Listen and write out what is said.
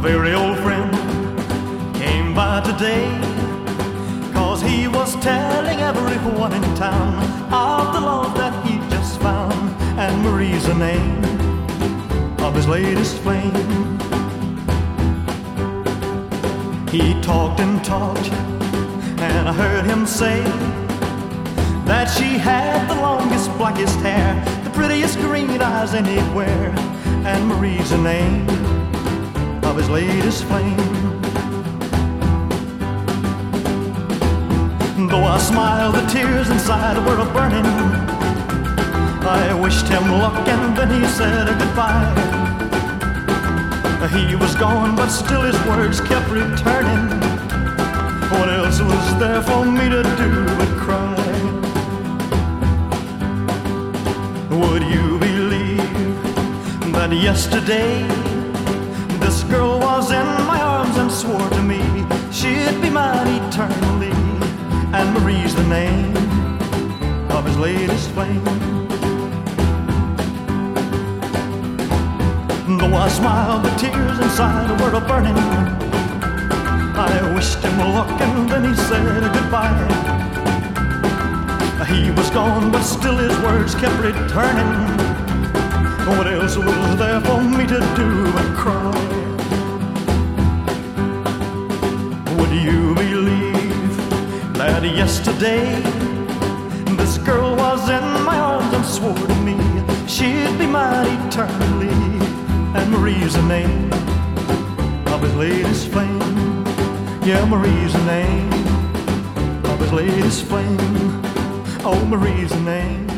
very old friend came by today, 'cause he was telling everyone in town of the love that he just found. And Marie's the name of his latest flame. He talked and talked, and I heard him say that she had the longest, blackest hair, the prettiest green eyes anywhere. And Marie's the name of his latest flame. Though I smiled, the tears inside were a-burning. I wished him luck and then he said goodbye. He was gone, but still his words kept returning. What else was there for me to do but cry? Would you believe that yesterday this girl was in my arms and swore to me she'd be mine eternally? And Marie's the name of his latest flame. Though I smiled, the tears inside were a-burning. I wished him luck and then he said goodbye. He was gone, but still his words kept returning. What else was there for me to do but cry? Would you believe that yesterday this girl was in my arms and swore to me she'd be mine eternally? And Marie's the name of his latest flame. Yeah, Marie's the name of his latest flame. Oh, Marie's the name